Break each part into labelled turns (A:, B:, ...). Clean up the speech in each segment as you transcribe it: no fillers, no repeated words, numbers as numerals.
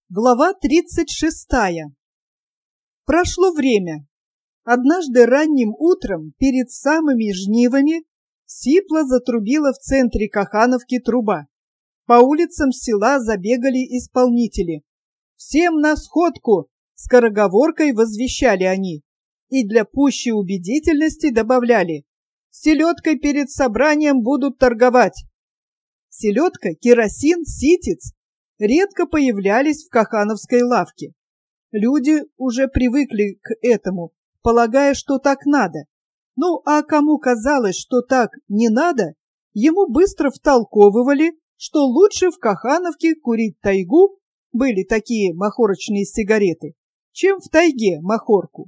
A: Глава 36. Прошло время. Однажды ранним утром, перед самыми жнивами, сипло затрубила в центре Кахановки труба. По улицам села забегали исполнители. «Всем на сходку!» — скороговоркой возвещали они. И для пущей убедительности добавляли: «Селедкой перед собранием будут торговать». Селедка, керосин, ситец редко появлялись в кахановской лавке. Люди уже привыкли к этому, полагая, что так надо. Ну, а кому казалось, что так не надо, ему быстро втолковывали, что лучше в Кахановке курить тайгу, были такие махорочные сигареты, чем в тайге махорку.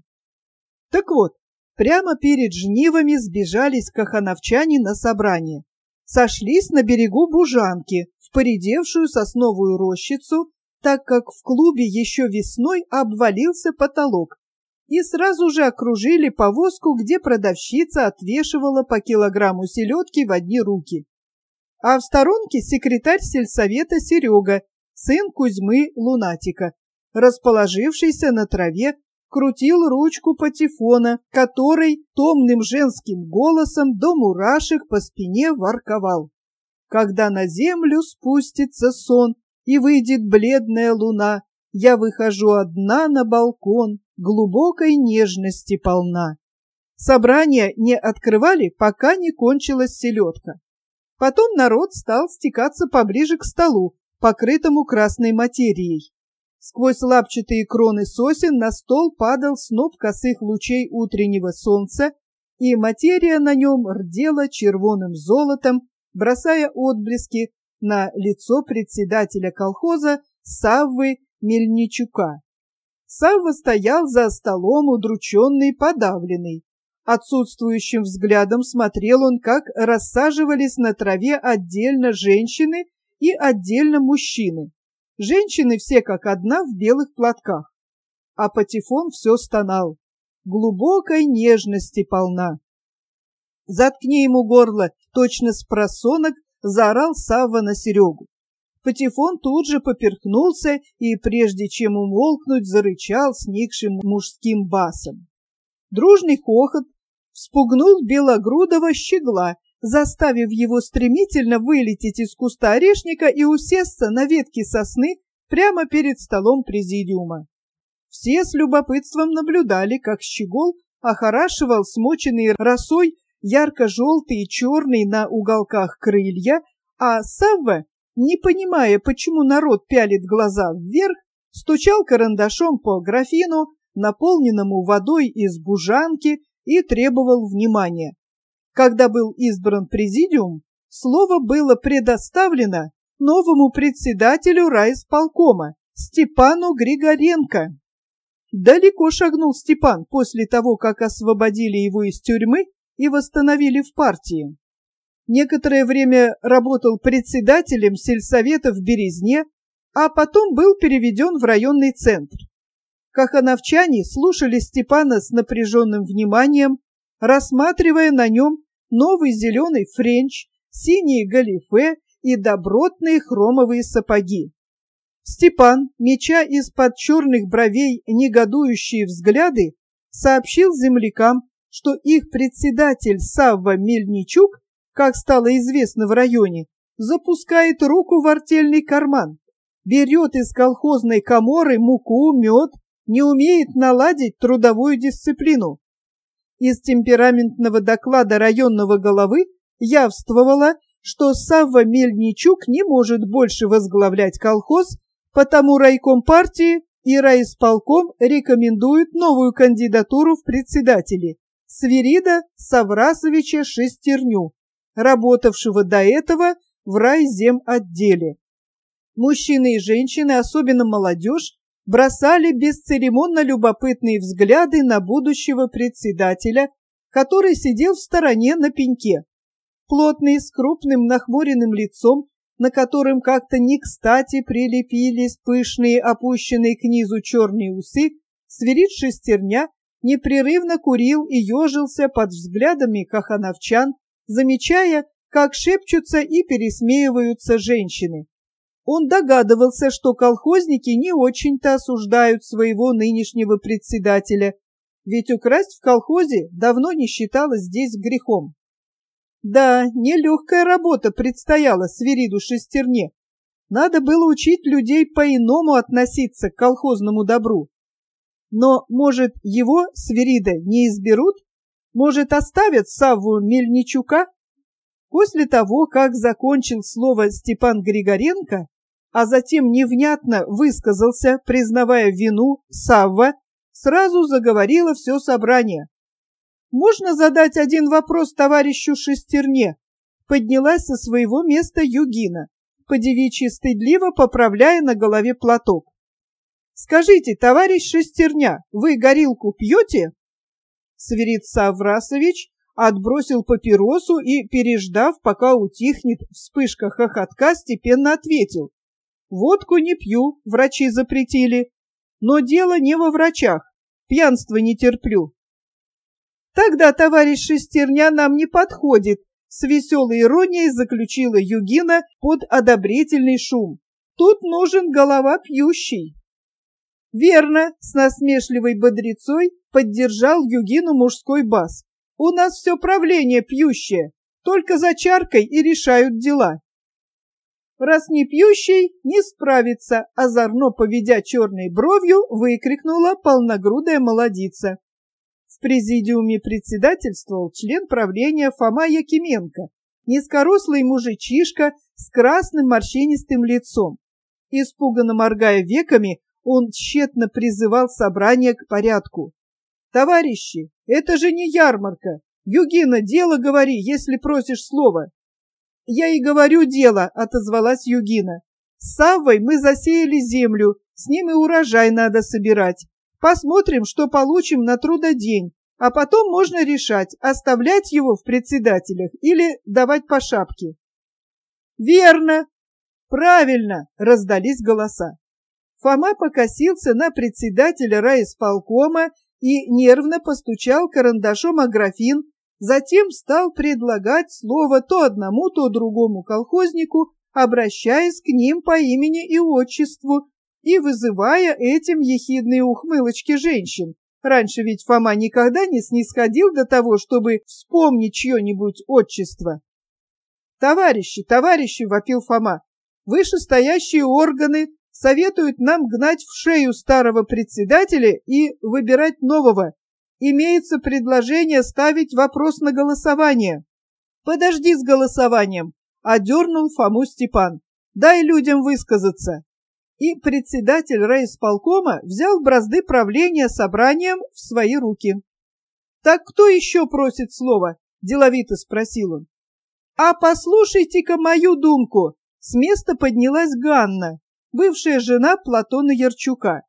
A: Так вот, прямо перед жнивами сбежались кахановчане на собрание. Сошлись на берегу Бужанки, в поредевшую сосновую рощицу, так как в клубе еще весной обвалился потолок, и сразу же окружили повозку, где продавщица отвешивала по килограмму селедки в одни руки. А в сторонке секретарь сельсовета Серега, сын Кузьмы Лунатика, расположившийся на траве, крутил ручку патефона, который томным женским голосом до мурашек по спине ворковал. Когда на землю спустится сон и выйдет бледная луна, я выхожу одна на балкон, глубокой нежности полна. Собрание не открывали, пока не кончилась селедка. Потом народ стал стекаться поближе к столу, покрытому красной материей. Сквозь лапчатые кроны сосен на стол падал сноп косых лучей утреннего солнца, и материя на нем рдела червоным золотом, бросая отблески на лицо председателя колхоза Саввы Мельничука. Савва стоял за столом, удрученный, подавленный. Отсутствующим взглядом смотрел он, как рассаживались на траве отдельно женщины и отдельно мужчины. Женщины все как одна в белых платках, а патефон все стонал. Глубокой нежности полна. «Заткни ему горло!» — точно спросонок заорал Савва на Серегу. Патефон тут же поперхнулся и, прежде чем умолкнуть, зарычал сникшим мужским басом. Дружный хохот вспугнул белогрудого щегла, заставив его стремительно вылететь из куста орешника и усесться на ветке сосны прямо перед столом президиума. Все с любопытством наблюдали, как щегол охорашивал смоченный росой ярко-желтые и черные на уголках крылья, а Савва, не понимая, почему народ пялит глаза вверх, стучал карандашом по графину, наполненному водой из бужанки, и требовал внимания. Когда был избран президиум, слово было предоставлено новому председателю райисполкома Степану Григоренко. Далеко шагнул Степан после того, как освободили его из тюрьмы и восстановили в партии. Некоторое время работал председателем сельсовета в Березне, а потом был переведен в районный центр. Кахановчане слушали Степана с напряженным вниманием, рассматривая на нем новый зеленый френч, синие галифе и добротные хромовые сапоги. Степан, меча из-под черных бровей негодующие взгляды, сообщил землякам, что их председатель Савва Мельничук, как стало известно в районе, запускает руку в артельный карман, берет из колхозной каморы муку, мед, не умеет наладить трудовую дисциплину. Из темпераментного доклада районного головы явствовало, что Савва Мельничук не может больше возглавлять колхоз, потому райком партии и райисполком рекомендуют новую кандидатуру в председатели Свирида Саврасовича Шестерню, работавшего до этого в райземотделе. Мужчины и женщины, особенно молодежь, бросали бесцеремонно любопытные взгляды на будущего председателя, который сидел в стороне на пеньке. Плотный, с крупным нахмуренным лицом, на котором как-то не кстати прилепились пышные, опущенные к низу черные усы, Свирид Шестерня непрерывно курил и ежился под взглядами кахановчан, замечая, как шепчутся и пересмеиваются женщины. Он догадывался, что колхозники не очень-то осуждают своего нынешнего председателя, ведь украсть в колхозе давно не считалось здесь грехом. Да, нелегкая работа предстояла Свириду Шестерне. Надо было учить людей по-иному относиться к колхозному добру. Но, может, его, Свирида, не изберут? Может, оставят Савву Мельничука? После того, как закончил слово Степан Григоренко, а затем невнятно высказался, признавая вину, Савва, сразу заговорило все собрание. «Можно задать один вопрос товарищу Шестерне?» Поднялась со своего места Югина, по-девичьи стыдливо поправляя на голове платок. «Скажите, товарищ Шестерня, вы горилку пьете?» Свирид Саврасович отбросил папиросу и, переждав, пока утихнет вспышка хохотка, степенно ответил: «Водку не пью, врачи запретили. Но дело не во врачах, пьянство не терплю». «Тогда товарищ Шестерня нам не подходит», — с веселой иронией заключила Югина под одобрительный шум. «Тут нужен голова пьющий». «Верно», — с насмешливой бодрецой поддержал Югину мужской бас. «У нас все правление пьющее, только за чаркой и решают дела». «Раз не пьющий, не справится», — озорно поведя черной бровью, выкрикнула полногрудая молодица. В президиуме председательствовал член правления Фома Якименко, низкорослый мужичишка с красным морщинистым лицом. Испуганно моргая веками, он тщетно призывал собрание к порядку. «Товарищи, это же не ярмарка! Югина, дело говори, если просишь слова!» «Я и говорю дело», — отозвалась Югина. «С Саввой мы засеяли землю, с ним и урожай надо собирать. Посмотрим, что получим на трудодень, а потом можно решать, оставлять его в председателях или давать по шапке». «Верно! Правильно!» — раздались голоса. Фома покосился на председателя райисполкома и нервно постучал карандашом о графин, затем стал предлагать слово то одному, то другому колхознику, обращаясь к ним по имени и отчеству и вызывая этим ехидные ухмылочки женщин. Раньше ведь Фома никогда не снисходил до того, чтобы вспомнить чье-нибудь отчество. «Товарищи, товарищи!» — вопил Фома. «Вышестоящие органы советуют нам гнать в шею старого председателя и выбирать нового. Имеется предложение ставить вопрос на голосование». «Подожди с голосованием», — одернул Фому Степан. «Дай людям высказаться». И председатель райисполкома взял бразды правления собранием в свои руки. «Так кто еще просит слова?» — деловито спросил он. «А послушайте-ка мою думку!» — с места поднялась Ганна, бывшая жена Платона Ярчука.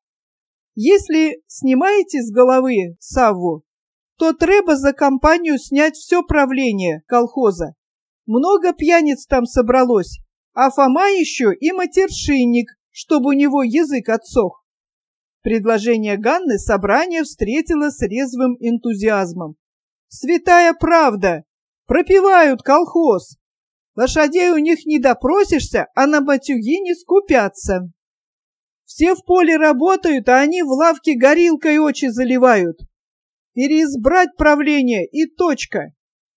A: «Если снимаете с головы Савву, то треба за компанию снять все правление колхоза. Много пьяниц там собралось, а Фома еще и матершинник, чтобы у него язык отсох». Предложение Ганны собрание встретило с резвым энтузиазмом. «Святая правда! Пропивают колхоз! Лошадей у них не допросишься, а на матюги не скупятся. Все в поле работают, а они в лавке горилкой очи заливают. Переизбрать правление и точка».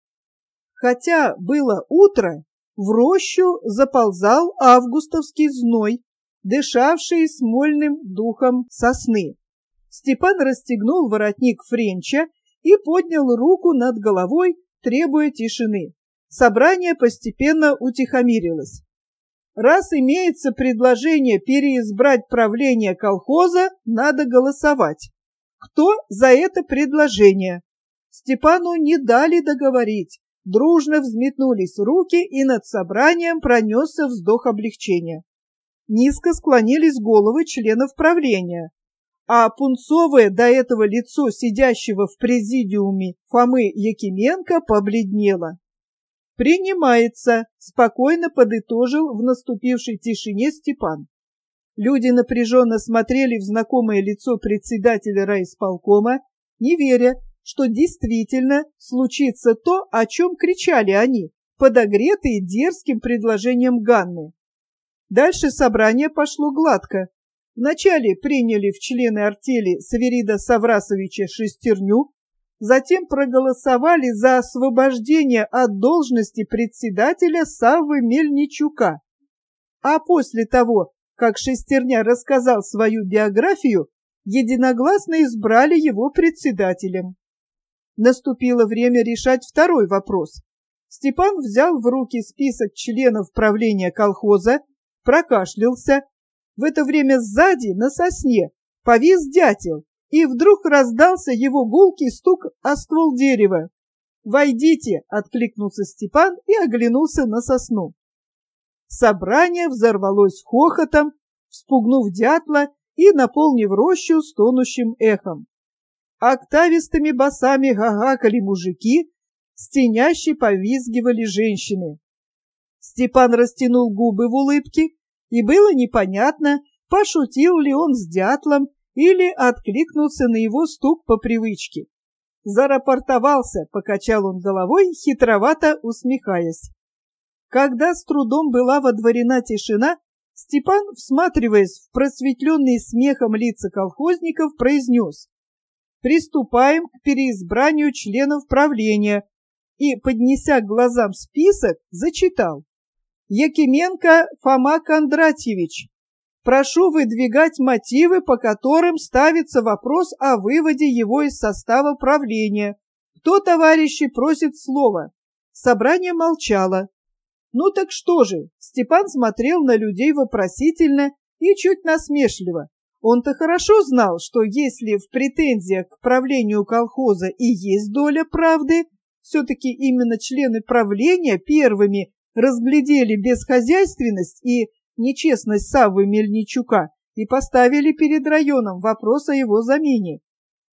A: Хотя было утро, в рощу заползал августовский зной, дышавший смольным духом сосны. Степан расстегнул воротник френча и поднял руку над головой, требуя тишины. Собрание постепенно утихомирилось. Раз имеется предложение переизбрать правление колхоза, надо голосовать. Кто за это предложение? Степану не дали договорить. Дружно взметнулись руки, и над собранием пронесся вздох облегчения. Низко склонились головы членов правления, а пунцовое до этого лицо сидящего в президиуме Фомы Якименко побледнело. «Принимается», — спокойно подытожил в наступившей тишине Степан. Люди напряженно смотрели в знакомое лицо председателя райисполкома, не веря, что действительно случится то, о чем кричали они, подогретые дерзким предложением Ганны. Дальше собрание пошло гладко. Вначале приняли в члены артели Саверида Саврасовича Шестерню, затем проголосовали за освобождение от должности председателя Саввы Мельничука. А после того, как Шестерня рассказал свою биографию, единогласно избрали его председателем. Наступило время решать второй вопрос. Степан взял в руки список членов правления колхоза, прокашлялся. В это время сзади, на сосне, повис дятел, и вдруг раздался его гулкий стук о ствол дерева. «Войдите!» — откликнулся Степан и оглянулся на сосну. Собрание взорвалось хохотом, вспугнув дятла и наполнив рощу стонущим эхом. Октавистыми басами гагакали мужики, стеняще повизгивали женщины. Степан растянул губы в улыбке, и было непонятно, пошутил ли он с дятлом или откликнулся на его стук по привычке. «Зарапортовался», — покачал он головой, хитровато усмехаясь. Когда с трудом была водворена тишина, Степан, всматриваясь в просветленные смехом лица колхозников, произнес: «Приступаем к переизбранию членов правления», и, поднеся к глазам список, зачитал: «Якименко Фома Кондратьевич, прошу выдвигать мотивы, по которым ставится вопрос о выводе его из состава правления. Кто, товарищи, просит слова?» Собрание молчало. «Ну так что же?» Степан смотрел на людей вопросительно и чуть насмешливо. Он-то хорошо знал, что если в претензиях к правлению колхоза и есть доля правды, все-таки именно члены правления первыми разглядели безхозяйственность и нечестность Саввы Мельничука и поставили перед районом вопрос о его замене.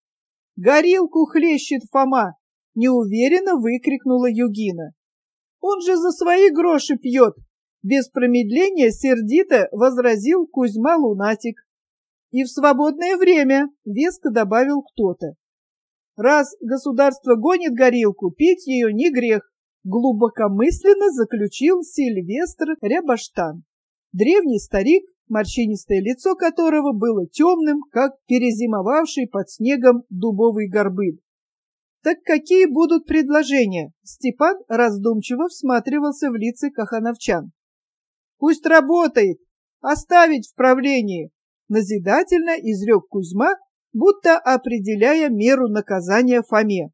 A: «Горилку хлещет Фома!» — неуверенно выкрикнула Югина. «Он же за свои гроши пьет!» — без промедления сердито возразил Кузьма Лунатик. «И в свободное время», — веско добавил кто-то. «Раз государство гонит горилку, пить ее не грех», — глубокомысленно заключил Сильвестр Рябаштан. Древний старик, морщинистое лицо которого было темным, как перезимовавший под снегом дубовый горбыль. «Так какие будут предложения?» Степан раздумчиво всматривался в лица кахановчан. «Пусть работает! Оставить в правлении!» Назидательно изрек Кузьма, будто определяя меру наказания Фоме.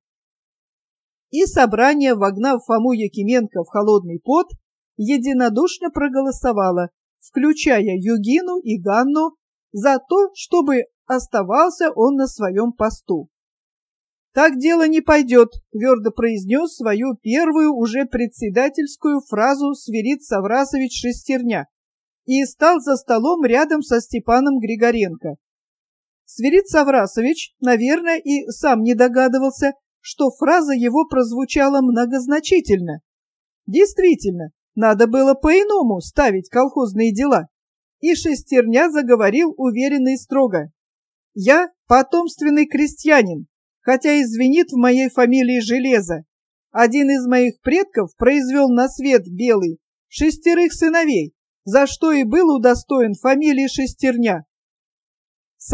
A: И собрание, вогнав Фому Якименко в холодный пот, единодушно проголосовало, включая Югину и Ганну, за то, чтобы оставался он на своем посту. «Так дело не пойдет», — твердо произнес свою первую уже председательскую фразу Свирид Саврасович Шестерня и стал за столом рядом со Степаном Григоренко. Свирид Саврасович, наверное, и сам не догадывался, что фраза его прозвучала многозначительно. Действительно, надо было по-иному ставить колхозные дела. И Шестерня заговорил уверенно и строго. «Я потомственный крестьянин, хотя и звенит в моей фамилии железо. Один из моих предков произвел на свет белый 6 сыновей, за что и был удостоен фамилии Шестерня. С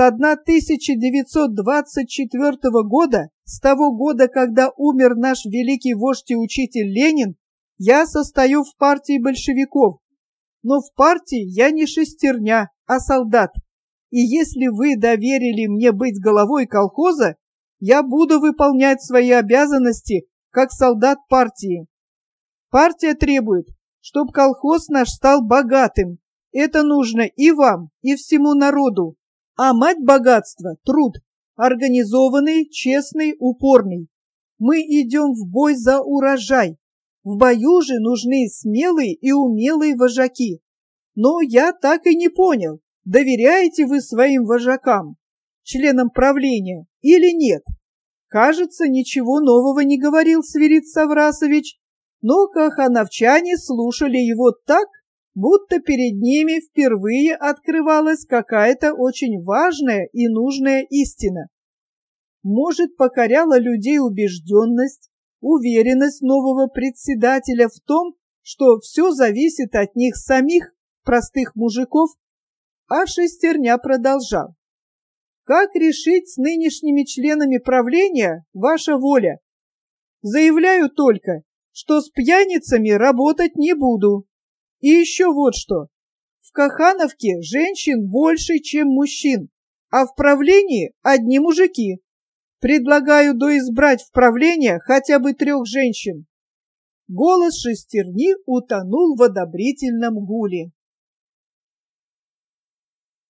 A: 1924 года, с того года, когда умер наш великий вождь и учитель Ленин, я состою в партии большевиков. Но в партии я не Шестерня, а солдат. И если вы доверили мне быть головой колхоза, я буду выполнять свои обязанности как солдат партии. Партия требует, чтобы колхоз наш стал богатым. Это нужно и вам, и всему народу. А мать богатства – труд, организованный, честный, упорный. Мы идем в бой за урожай. В бою же нужны смелые и умелые вожаки. Но я так и не понял, доверяете вы своим вожакам, членам правления, или нет? Кажется, ничего нового не говорил Свирид Саврасович, но кахановчане слушали его так, будто перед ними впервые открывалась какая-то очень важная и нужная истина. Может, покоряла людей убежденность, уверенность нового председателя в том, что все зависит от них самих простых мужиков, а шестерня продолжал. Как решить с нынешними членами правления — ваша воля. Заявляю только, что с пьяницами работать не буду. И еще вот что. В Кахановке женщин больше, чем мужчин, а в правлении одни мужики. Предлагаю доизбрать в правление хотя бы 3 женщин. Голос шестерни утонул в одобрительном гуле.